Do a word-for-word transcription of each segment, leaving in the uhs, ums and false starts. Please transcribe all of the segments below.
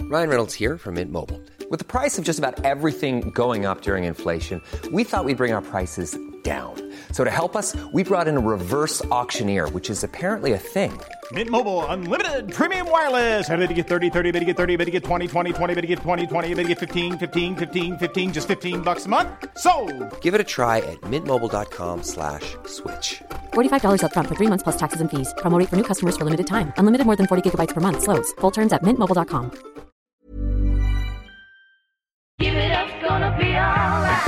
Ryan Reynolds here from Mint Mobile. With the price of just about everything going up during inflation, we thought we'd bring our prices down. So to help us, we brought in a reverse auctioneer, which is apparently a thing. Mint Mobile Unlimited Premium Wireless. How to get thirty, thirty, how to get thirty, how to get twenty, twenty, twenty, how to get twenty, twenty, how to get fifteen, fifteen, fifteen, fifteen, just fifteen bucks a month? Sold! Give it a try at mintmobile.com slash switch. forty-five dollars up front for three months plus taxes and fees. Promo rate for new customers for limited time. Unlimited more than forty gigabytes per month. Slows full terms at mint mobile dot com. Give it up, gonna be alright.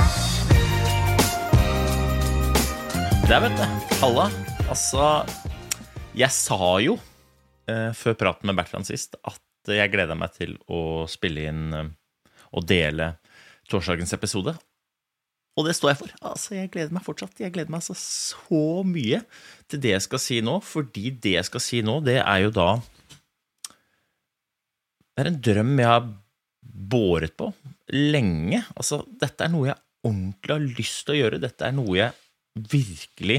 Det vet du, Halla. Altså, jeg sa jo eh, før praten med Bertrand sist at jeg gleder meg til å spille inn eh, og dele torsdagens episode. Og det står jeg for. Altså, jeg gleder meg fortsatt. Jeg gleder meg altså så mye til det jeg skal si nå, fordi det jeg skal si nå, det er jo da det er en drøm jeg har båret på lenge. Altså, dette er noe jeg ordentlig har lyst til å gjøre. Dette er noe jeg virkelig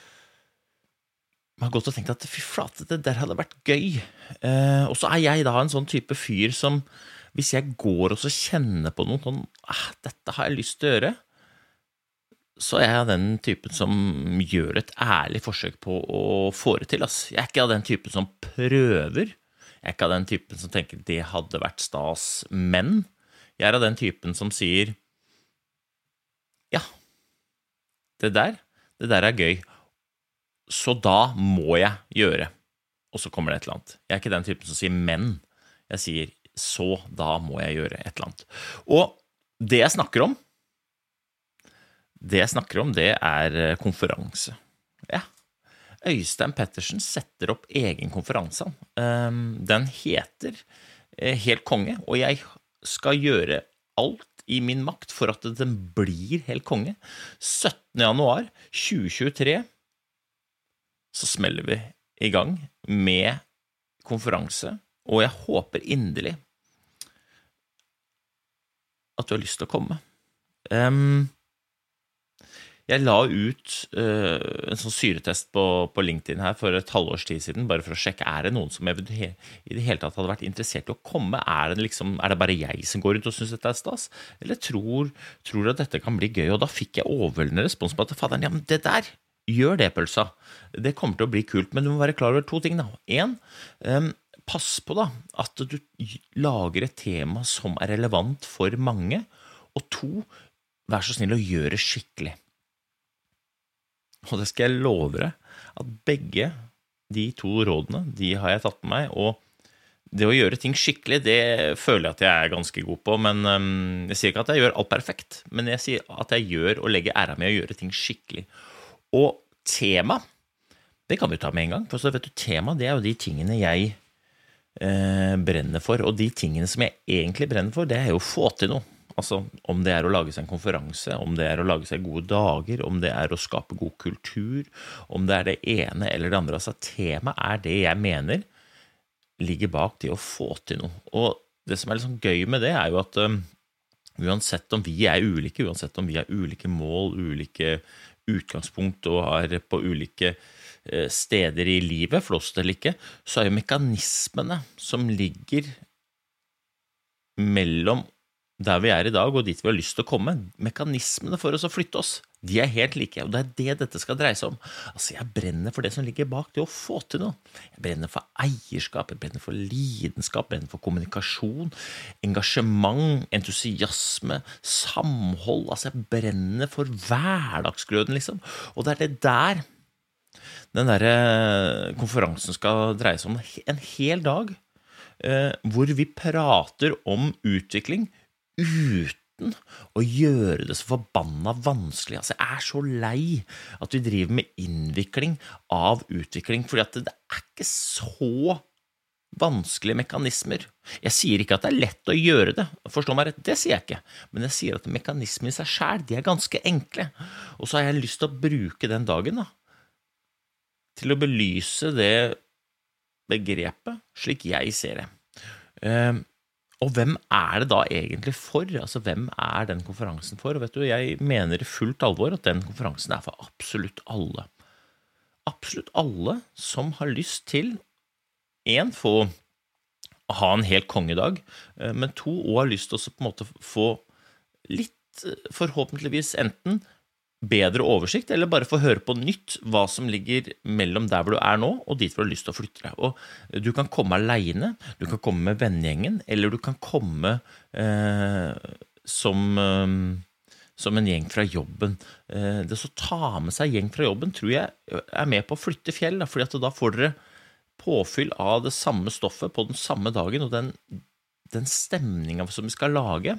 har gått og tenkt at fy flate, det der hadde vært gøy. Eh, og så er jeg da en sånn type fyr som, hvis jeg går og så kjenner på noe sånn, ah, dette har jeg lyst til å gjøre, så er jeg den typen som gjør et ærlig forsøk på å få det til. Ass. Jeg er ikke av den typen som prøver. Jeg er ikke av den typen som tenker det hadde vært stas, men jeg er av den typen som sier ja, det der, det der er gøy, så da må jeg gjøre, og så kommer det et eller annet. Jeg er ikke den typen som sier men, jeg sier så da må jeg gjøre et eller annet. Og det jeg snakker om, det jeg snakker om, det er konferanse. Ja, Øystein Pettersen setter opp egen konferanse. Den heter Helt konge, og jeg skal gjøre alt i min makt for at den blir helt konge. syttende januar tjue tjuetre så smeller vi i gang med konferanse, og jeg håper inderlig at du har lyst til å komme. Um, jeg la ut uh, en sånn syretest på, på LinkedIn her for et halvårs tid siden, bare for å sjekke, er det noen som i det hele tatt hadde vært interessert i å komme? Er det, liksom, er det bare jeg som går ut og synes dette er stas? Eller tror, tror at dette kan bli gøy? Og da fikk jeg overveldende respons på at faderen, ja, men det der, gjør det, pølsa. Det kommer til å bli kult, men du må være klar over to ting da. En, um, pass på da, at du lager et tema som er relevant for mange, og to, vær så snill å gjøre det skikkelig. Og det skal jeg love deg, at begge de to rådene, de har jeg tatt med meg, og det å gjøre ting skikkelig, det føler jeg at jeg er ganske god på, men um, jeg sier ikke at jeg gjør alt perfekt, men jeg sier at jeg gjør og legger æra med å gjøre ting skikkelig. Og tema, det kan vi ta med en gang, for så vet du, tema, det er jo de tingene jeg eh, brenner for, og de tingene som jeg egentlig brenner for, det er jo å få til noe. Altså, om det er å lage seg en konferanse, om det er å lage seg gode dager, om det er å skape god kultur, om det er det ene eller det andre. Altså, tema er det jeg mener ligger bak det å få til noe. Og det som er litt sånn gøy med det er jo at um, uansett om vi er ulike, uansett om vi har ulike mål, ulike utgangspunkt og er på ulike uh, steder i livet, flåst eller ikke, så er jo mekanismene som ligger mellom der vi er i dag og dit vi har lyst til å komme, mekanismene for oss å flytte oss, de er helt like, og det er det dette skal dreie seg om. Altså, jeg brenner for det som ligger bak det å få til noe. Jeg brenner for eierskap, jeg brenner for lidenskap, jeg brenner for kommunikasjon, engasjement, entusiasme, samhold, altså jeg brenner for hverdagsgløden, liksom. Og det er det der den der konferansen skal dreie seg om, en hel dag, eh, hvor vi prater om utvikling, uten å gjøre det så forbanna vanskelig. Altså, jeg er så lei at vi driver med innvikling av utvikling, fordi at det er ikke så vanskelige mekanismer. Jeg sier ikke at det er lett å gjøre det, forstå meg rett, det sier jeg ikke, men jeg sier at mekanismer i seg selv, de er ganske enkle, og så har jeg lyst til å bruke den dagen da, til å belyse det begrepet, slik jeg ser det. Um, Og hvem er det da egentlig for? Altså, hvem er den konferansen for? Og vet du, jeg mener i fullt alvor at den konferansen er for absolutt alle. Absolutt alle som har lyst til en, få ha en helt kongedag, men to, og har lyst til å på en måte få litt, forhåpentligvis enten bedre oversikt, eller bare få høre på nytt hva som ligger mellom der hvor du er nå, og dit hvor du har lyst til å flytte deg. Og du kan komme alene, du kan komme med vennegjengen, eller du kan komme eh, som, eh, som en gjeng fra jobben. Eh, det å ta med seg gjeng fra jobben tror jeg er med på å flytte fjell, da, fordi at da får dere påfyll av det samme stoffet på den samme dagen, og den, den stemningen som vi skal lage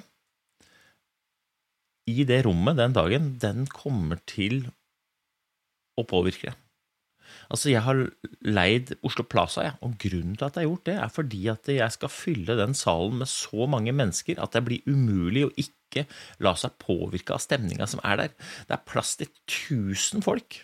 i det rommet den dagen, den kommer til å påvirke det. Altså, jeg har leid Oslo Plaza, ja, og grunnen til at jeg har gjort det er fordi at jeg skal fylle den salen med så mange mennesker at det blir umulig å ikke la seg påvirke av stemningen som er der. Det er plass til tusen folk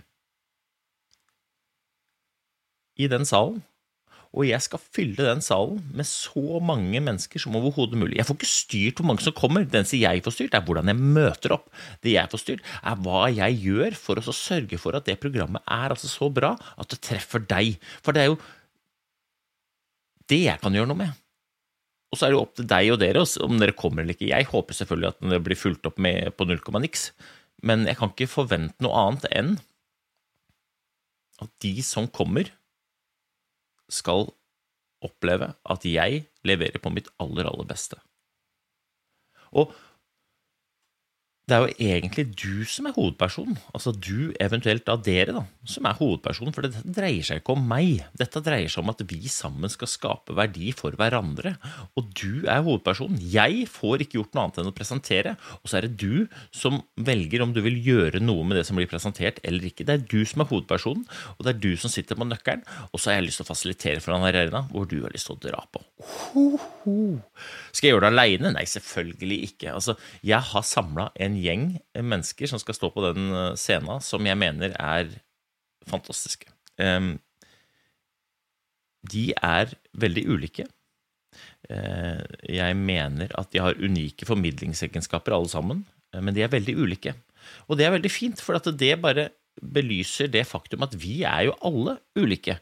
i den salen, og jeg skal fylle den salen med så mange mennesker som overhodet mulig. Jeg får ikke styrt hvor mange som kommer. Den som jeg får styrt er hvordan jeg møter opp. Det jeg får styrt er hva jeg gjør for å sørge for at det programmet er altså så bra at det treffer deg. For det er jo det jeg kan gjøre noe med. Og så er det jo opp til deg og dere, om dere kommer eller ikke. Jeg håper selvfølgelig at det blir fulgt opp med på null komma niks, men jeg kan ikke forvente noe annet enn at de som kommer skal oppleve at jeg leverer på mitt aller, aller beste. Og det er jo egentlig du som er hovedpersonen, altså du, eventuelt av dere da, som er hovedpersonen, for det dreier seg ikke om meg. Dette dreier seg om at vi sammen skal skape verdi for hverandre, og du er hovedpersonen. Jeg får ikke gjort noe annet enn å presentere, og så er det du som velger om du vil gjøre noe med det som blir presentert eller ikke. Det er du som er hovedpersonen, og det er du som sitter på nøkkelen, og så har jeg lyst til å fasilitere for en arena hvor du har lyst til å dra på. Ho, ho. Skal jeg gjøre det alene? Nei, selvfølgelig ikke. Altså, jeg har samlet en gjeng mennesker som skal stå på den scenen som jeg mener er fantastiske. De er veldig ulike. Jeg mener at de har unike formidlingsegenskaper alle sammen, men de er veldig ulike. Og det er veldig fint, for at det bare belyser det faktum at vi er jo alle ulike.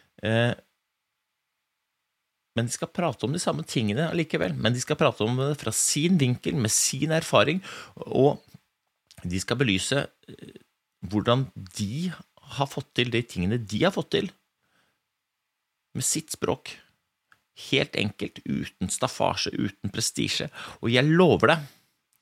Men de skal prate om de samme tingene likevel, men de skal prate om det fra sin vinkel, med sin erfaring, og de skal belyse hvordan de har fått til de tingene de har fått til, med sitt språk. Helt enkelt, uten staffasje, uten prestisje, og jeg lover deg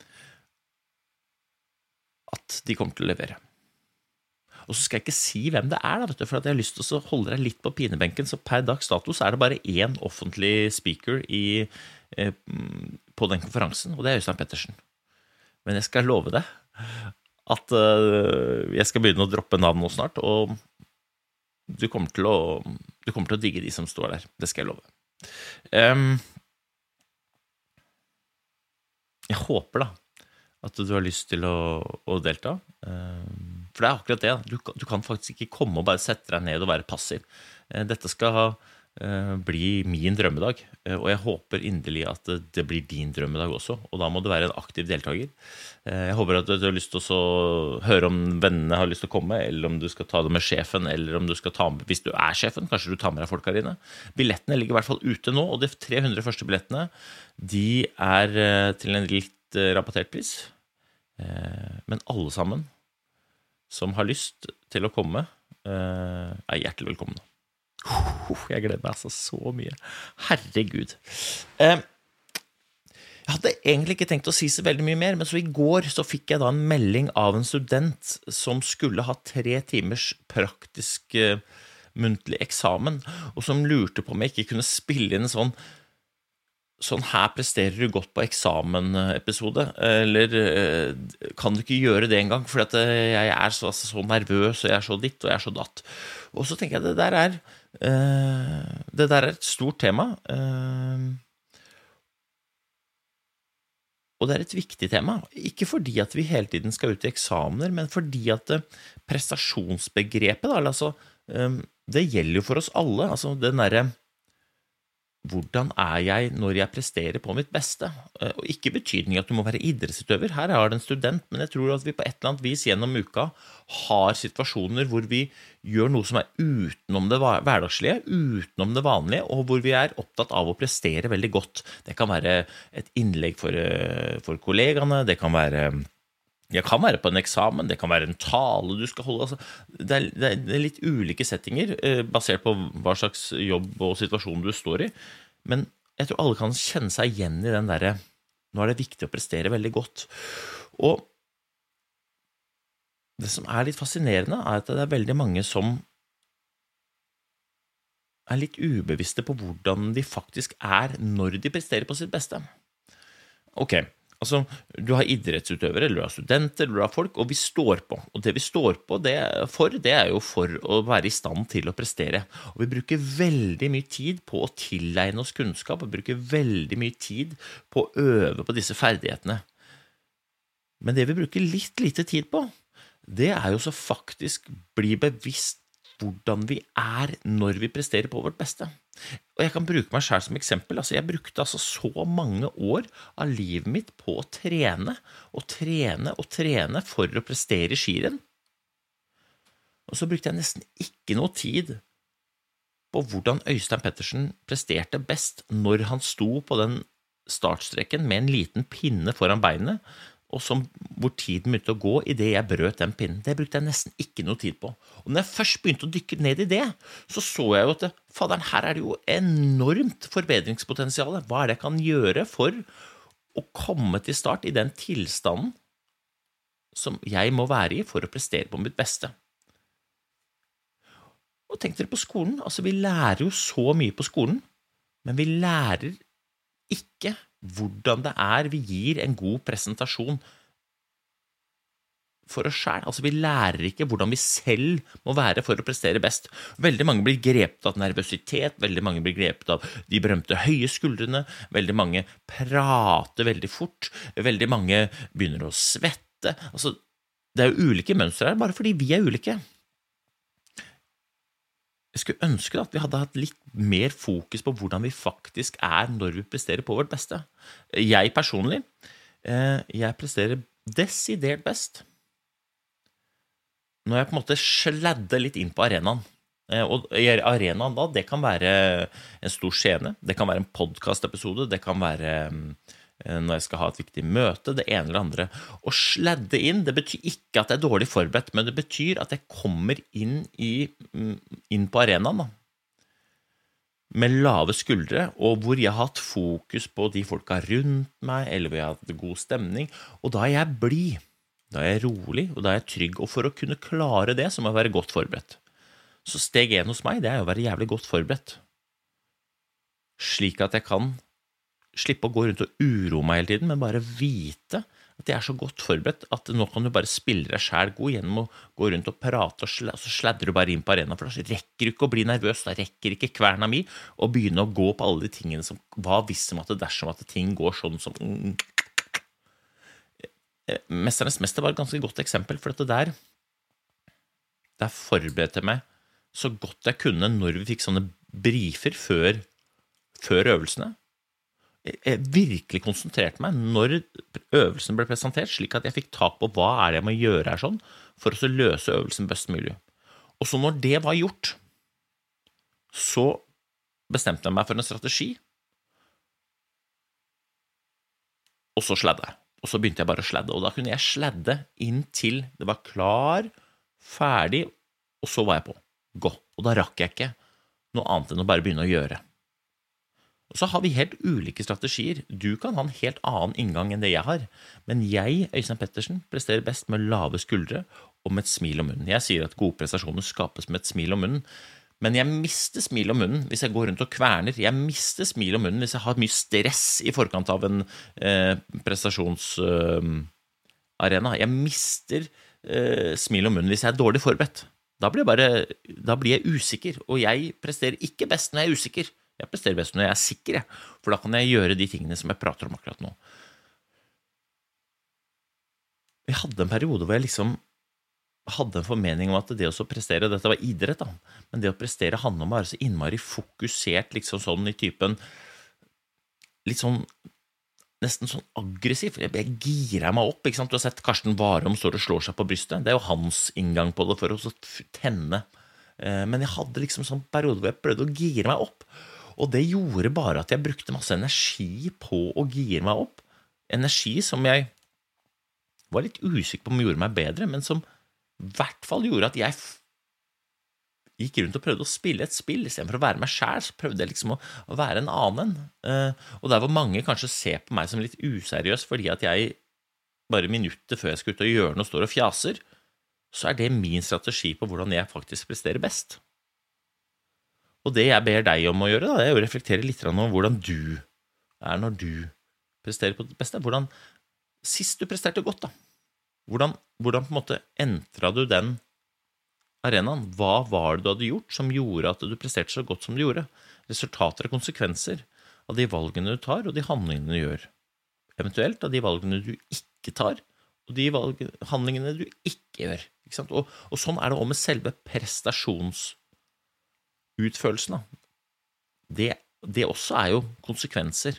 at de kommer til å levere. Og så skal jeg ikke si hvem det er, da, vet du, for at jeg har lyst til å holde deg litt på pinebenken, så per dags dato så er det bare én offentlig speaker i, eh, på den konferansen, og det er Øystein Pettersen. Men jeg skal love deg at uh, jeg skal begynne å droppe navn nå snart, og du kommer til å, du kommer til å digge de som står der. Det skal jeg love. Um, jeg håper da at du har lyst til å, å delta. Um, For det er akkurat det, du, du kan faktisk ikke komme og bare sette deg ned og være passiv. Dette skal uh, bli min drømmedag, og jeg håper inderlig at det, det blir din drømmedag også, og da må du være en aktiv deltaker. Uh, jeg håper at du, du har lyst til å høre om vennene har lyst til å komme, eller om du skal ta det med sjefen, eller om du skal ta med, hvis du er sjefen, kanskje du tar med deg folk her inne. Billettene ligger i hvert fall ute nå, og de tre hundre første billettene, de er uh, til en litt uh, rabattert pris, uh, men alle sammen som har lyst til å komme, er hjertelig velkommen. Jeg gleder meg altså så mye. Herregud. Jeg hadde egentlig ikke tenkt å si så veldig mye mer, men så i går så fikk jeg da en melding av en student som skulle ha tre timers praktisk muntlig eksamen, og som lurte på om jeg ikke kunne spille inn en sånn sånn her presterer du godt på eksamen-episode, eller kan du ikke gjøre det en gang, for at jeg er så, altså, så nervøs, og jeg er så ditt, og jeg er så datt. Og så tenker jeg, det der er, uh, det der er et stort tema, uh, og det er et viktig tema, ikke fordi at vi hele tiden skal ut i eksamener, men fordi at uh, prestasjonsbegrepet, da, altså, um, det gjelder jo for oss alle, altså den derre hvordan er jeg når jeg presterer på mitt beste? Og ikke betydning at du må være idrettsutøver. Her er det en student, men jeg tror at vi på et eller annet vis gjennom uka har situasjoner hvor vi gjør noe som er utenom det hverdagslige, utenom det vanlige, og hvor vi er opptatt av å prestere veldig godt. Det kan være et innlegg for, for kollegene, det kan være... Det kan være på en eksamen, det kan være en tale du skal holde. Altså, det, er, det er litt ulike settinger, eh, basert på hva slags jobb og situasjon du står i. Men jeg tror alle kan kjenne seg igjen i den der, nå er det viktig å prestere veldig godt. Og det som er litt fascinerende er at det er veldig mange som er litt ubevisste på hvordan de faktisk er når de presterer på sitt beste. Ok, altså, du har idrettsutøvere, eller du har studenter, eller du har folk, og vi står på. Og det vi står på det for, det er jo for å være i stand til å prestere. Og vi bruker veldig mye tid på å tilegne oss kunnskap, og bruker veldig mye tid på å øve på disse ferdighetene. Men det vi bruker litt lite tid på, det er jo så faktisk bli bevisst hvordan vi er når vi presterer på vårt beste. Og jeg kan bruke meg selv som eksempel. Altså, jeg brukte altså så mange år av livet mitt på å trene, og trene og trene for å prestere i skirenn. Og så brukte jeg nesten ikke noe tid på hvordan Øystein Pettersen presterte best når han sto på den startstreken med en liten pinne foran beinet, og som, hvor tiden begynte å gå i det jeg brøt den pinnen. Det brukte jeg nesten ikke noe tid på. Og når jeg først begynte å dykke ned i det, så så jeg jo at faderen, her er det jo enormt forbedringspotensial. Hva er det jeg kan gjøre for å komme til start i den tilstanden som jeg må være i for å prestere på mitt beste? Og tenk dere på skolen. Altså, vi lærer jo så mye på skolen, men vi lærer ikke hvordan det er vi gir en god presentasjon for oss selv. Altså, vi lærer ikke hvordan vi selv må være for å prestere best. Veldig mange blir grepet av nervøsitet, veldig mange blir grepet av de berømte høye skuldrene, veldig mange prater veldig fort, veldig mange begynner å svette. Altså, det er jo ulike mønstre her, bare fordi vi er ulike. Jeg skulle ønske at vi hadde hatt litt mer fokus på hvordan vi faktisk er når vi presterer på vårt beste. Jeg personlig, jeg presterer desidert best når jeg på en måte sladder litt inn på arenaen. Og arenaen da, det kan være en stor scene, det kan være en podcast-episode, det kan være når jeg skal ha et viktig møte, det ene eller andre. Å sladde inn, det betyr ikke at jeg er dårlig forberedt, men det betyr at jeg kommer inn, i, inn på arenaen da, med lave skuldre, og hvor jeg har hatt fokus på de folka rundt meg, eller hvor jeg har hatt god stemning, og da er jeg blid, da er jeg rolig, og da er jeg trygg, og for å kunne klare det, så må jeg være godt forberedt. Så steg en hos meg, det er å være jævlig godt forberedt, slik at jeg kan slippe å gå rundt og uro meg hele tiden, men bare vite at jeg er så godt forberedt at nå kan du bare spille deg selv god gjennom å gå rundt og prate, og så sladder du bare inn på arenaen, for da rekker du ikke å bli nervøs, da rekker ikke kverna mi å begynne å gå på alle de tingene som var visst at det dersom at ting går sånn som... Mesternes mester var et ganske godt eksempel, for dette der, der forberedte jeg meg så godt jeg kunne når vi fikk sånne briefer før, før øvelsene. Jeg virkelig konsentrerte meg når øvelsen ble presentert, slik at jeg fikk tak på hva er det jeg må gjøre her sånn, for å løse øvelsen best mulig. Og så når det var gjort, så bestemte jeg meg for en strategi, og så sladde jeg. Og så begynte jeg bare å sladde, og da kunne jeg sladde inntil det var klar, ferdig, og så var jeg på. Gå. Og da rakk jeg ikke noe annet enn å bare begynne å gjøre. Og så har vi helt ulike strategier. Du kan ha en helt annen inngang enn det jeg har. Men jeg, Øystein Pettersen, presterer best med lave skuldre og med et smil om munnen. Jeg sier at gode prestasjoner skapes med et smil om munnen. Men jeg mister smil om munnen hvis jeg går rundt og kverner. Jeg mister smil om munnen hvis jeg har mye stress i forkant av en eh, prestasjonsarena. Eh, jeg mister eh, smil om munnen hvis jeg er dårlig forberedt. Da blir, jeg bare, da blir jeg usikker, og jeg presterer ikke best når jeg er usikker. Jeg presterer best når jeg er sikker, jeg. For da kan jeg gjøre de tingene som jeg prater om akkurat nå. Jeg hadde en periode hvor jeg liksom hadde en formening om at det å prestere, dette var idrett da, men det å prestere handler om å være så innmari fokusert, liksom sånn i typen, litt sånn, nesten sånn aggressiv, jeg, jeg girer meg opp, ikke sant? Du har sett Karsten Warholm står og slår seg på brystet, det er jo hans inngang på det for å tenne, eh, men jeg hadde liksom sånn periode hvor jeg prøvde å gire meg opp, og det gjorde bare at jeg brukte masse energi på å gire meg opp, energi som jeg var litt usikker på om gjorde meg bedre, men som i hvert fall gjorde at jeg gikk rundt og prøvde å spille et spill, i stedet for å være meg selv, så prøvde jeg liksom å, å være en annen. Uh, og der var mange kanskje ser på meg som litt useriøs, fordi at jeg bare minutter før jeg skal ut og gjøre noe står og fjaser, så er det min strategi på hvordan jeg faktisk presterer best. Og det jeg ber deg om å gjøre, da, det er å reflektere litt om hvordan du er når du presterer på det beste. Hvordan, sist du presterte godt da, hvordan, hvordan på en måte entret du den arenaen? Hva var det du hadde gjort som gjorde at du presterte så godt som du gjorde? Resultater og konsekvenser av de valgene du tar og de handlingene du gjør. Eventuelt av de valgene du ikke tar og de valg, handlingene du ikke gjør. Ikke sant? Og, og sånn er det også med selve prestasjonsutførelsen. Det, det også er jo konsekvenser.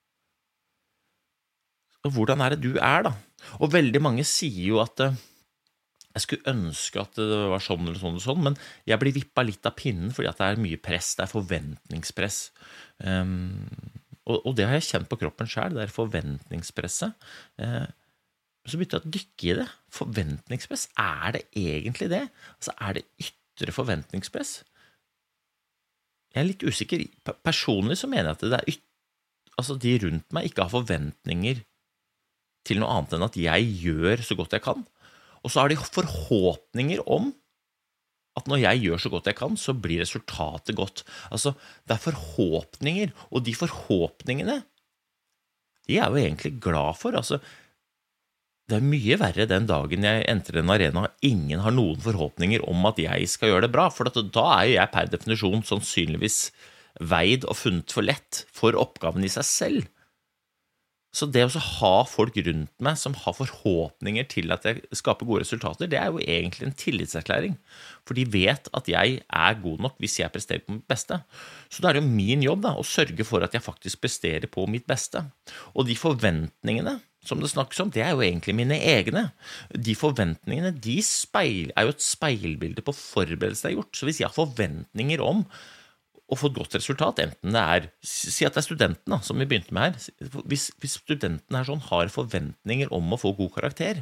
Og hvordan er det du er da? Og veldig mange sier jo at uh, jeg skulle ønske at det var sånn eller sånn eller sånn, men jeg blir vippet litt av pinnen fordi at det er mye press, det er forventningspress. Um, og, og det har jeg kjent på kroppen selv, det er forventningspresset. Uh, så begynte jeg å dykke i det. Forventningspress, er det egentlig det? Altså er det ytre forventningspress? Jeg er litt usikker. Personlig så mener jeg at det er ytre, altså de rundt meg ikke har forventninger til noe annet enn at jeg gjør så godt jeg kan. Og så har de forhåpninger om at når jeg gjør så godt jeg kan, så blir resultatet godt. Altså, det er forhåpninger, og de forhåpningene, de er jo egentlig glad for. Altså, det er mye verre den dagen jeg entrer en arena, og ingen har noen forhåpninger om at jeg skal gjøre det bra, for da er jo jeg per definisjon sannsynligvis veid og funnet for lett for oppgaven i seg selv. Så det å ha folk rundt meg som har forhåpninger til at jeg skaper gode resultater, det er jo egentlig en tillitserklæring, for de vet at jeg er god nok hvis jeg presterer på mitt beste. Så da er det jo min jobb da, å sørge for at jeg faktisk presterer på mitt beste. Og de forventningene som det snakkes om, det er jo egentlig mine egne. De forventningene, de speil, er jo et speilbilde på forberedelse jeg har gjort. Så hvis jeg har forventninger om og få et godt resultat, enten det er, si at det er studenten da, som vi begynte med her, hvis, hvis studenten her sånn har forventninger om å få god karakter,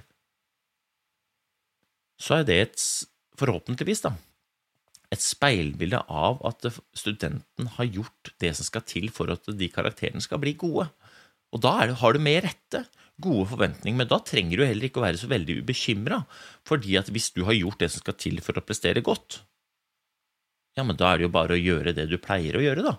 så er det et, forhåpentligvis da, et speilbilde av at studenten har gjort det som skal til for at de karakterene skal bli gode. Og da er det, har du med rette gode forventninger, men da trenger du heller ikke å være så veldig bekymret, fordi at hvis du har gjort det som skal til for å prestere godt, ja, men da er det jo bare å gjøre det du pleier å gjøre da.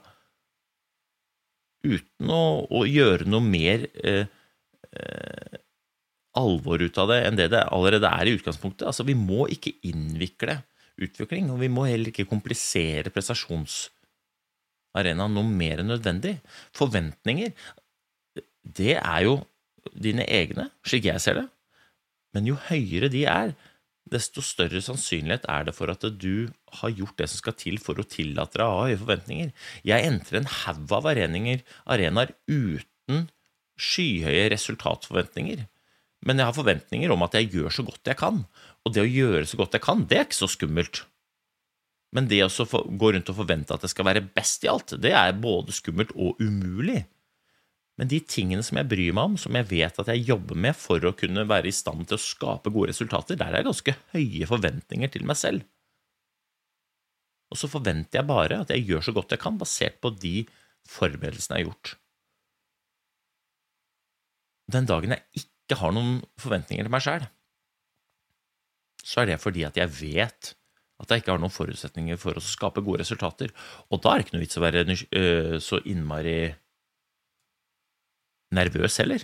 Uten å, å gjøre noe mer eh, eh, alvor ut av det enn det det allerede er i utgangspunktet. Altså, vi må ikke innvikle utvikling, og vi må heller ikke komplisere prestasjonsarenaen noe mer enn nødvendig. Forventninger, det er jo dine egne, slik jeg ser det. Men jo høyere de er, desto større sannsynlighet er det for at du har gjort det som skal til for å tillate deg å ha høye forventninger. Jeg entrer en haug av arenaer, arenaer uten skyhøye resultatforventninger, men jeg har forventninger om at jeg gjør så godt jeg kan, og det å gjøre så godt jeg kan, det er ikke så skummelt. Men det å gå rundt og forvente at det skal være best i alt, det er både skummelt og umulig. Men de tingene som jeg bryr meg om, som jeg vet at jeg jobber med for å kunne være i stand til å skape gode resultater, der er det ganske høye forventninger til meg selv. Og så forventer jeg bare at jeg gjør så godt jeg kan, basert på de forberedelsene jeg har gjort. Den dagen jeg ikke har noen forventninger til meg selv, så er det fordi at jeg vet at jeg ikke har noen forutsetninger for å skape gode resultater. Og da er det ikke noe vits å være øh, så innmari nervøs heller.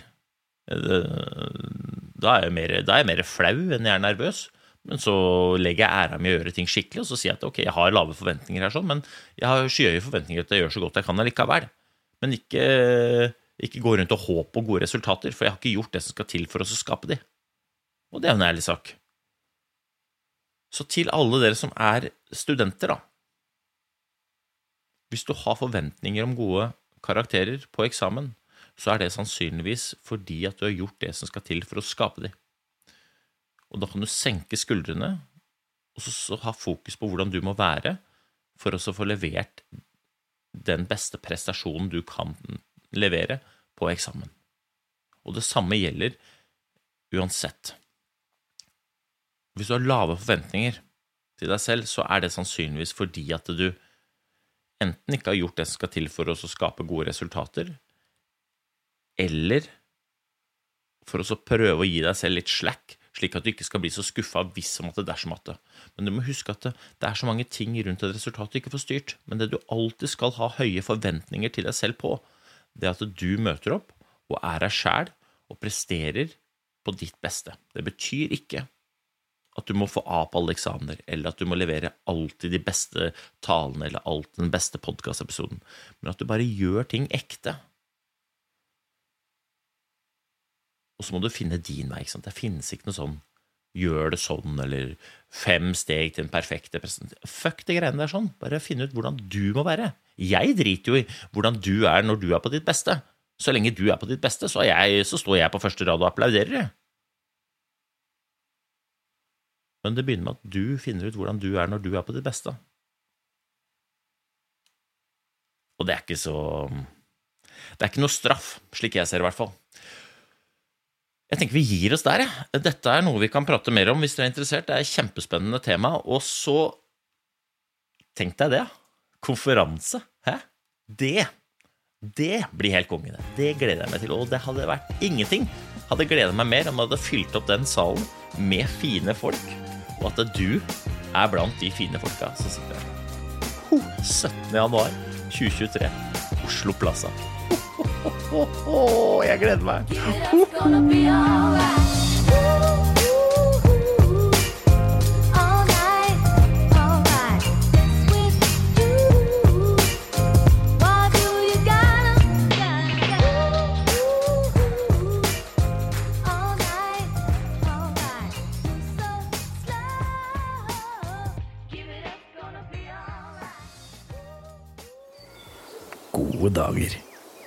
Da er jeg mer, da er jeg mer flau enn jeg er nervøs, men så legger jeg æra med å gjøre ting skikkelig, og så sier jeg at ok, jeg har lave forventninger her sånn, men jeg har skyhøye forventninger til at jeg gjør så godt jeg kan allikevel. Men ikke, ikke gå rundt og håpe på gode resultater, for jeg har ikke gjort det som skal til for å skape de. Og det er jo en ærlig sak. Så til alle dere som er studenter, da. Hvis du har forventninger om gode karakterer på eksamen, så er det sannsynligvis fordi at du har gjort det som skal til for å skape dem. Og da kan du senke skuldrene, og så, så ha fokus på hvordan du må være for å så få levert den beste prestasjonen du kan levere på eksamen. Og det samme gjelder uansett. Hvis du har lave forventninger til deg selv, så er det sannsynligvis fordi at du enten ikke har gjort det som skal til for å skape gode resultater, eller for å prøve å gi deg selv litt slack, slik at du ikke skal bli så skuffet hvis som at det er som at det. Men du må huske at det, det er så mange ting rundt et resultat du ikke får styrt, men det du alltid skal ha høye forventninger til deg selv på, det er at du møter opp og er deg selv og presterer på ditt beste. Det betyr ikke at du må få A på alle eksamener, eller at du må levere alltid de beste talene, eller alltid den beste podcastepisoden, men at du bare gjør ting ekte. Og så må du finne din vei, ikke sant? Det finnes ikke noe sånn, gjør det sånn, eller fem steg til en perfekte presentasjon. Fuck det greiene der sånn, bare finne ut hvordan du må være. Jeg driter jo i hvordan du er når du er på ditt beste. Så lenge du er på ditt beste, så, jeg, så står jeg på første rad og applauderer. Men det begynner med at du finner ut hvordan du er når du er på ditt beste. Og det er ikke så... Det er ikke noe straff, slik jeg ser i hvert fall. Jeg tenker vi gir oss der, ja. Dette er noe vi kan prate mer om hvis du er interessert. Det er et kjempespennende tema. Og så, tenk deg det, konferanse. Hæ? Det, det blir helt kongen. Det gleder jeg meg til. Og det hadde vært ingenting. Hadde gledet meg mer om jeg hadde fylt opp den salen med fine folk. Og at du er blant de fine folka som sitter her. syttende januar tjue tjuetre, Oslo Plaza. Jeg gleder meg. It's gonna be alright. All night, alright. With you. Why do you gotta, gotta, all night, alright. So slow. Give it up, gonna be alright. Gode dager.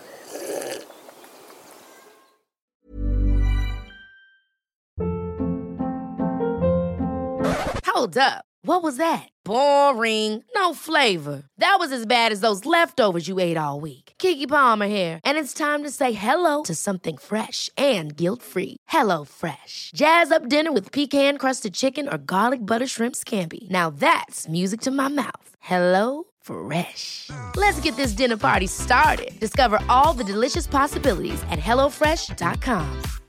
Hold up. What was that? Boring. No flavor. That was as bad as those leftovers you ate all week. Keke Palmer here, and it's time to say hello to something fresh and guilt-free. Hello Fresh. Jazz up dinner with pecan-crusted chicken or garlic butter shrimp scampi. Now that's music to my mouth. Hello Fresh. Let's get this dinner party started. Discover all the delicious possibilities at hello fresh dot com.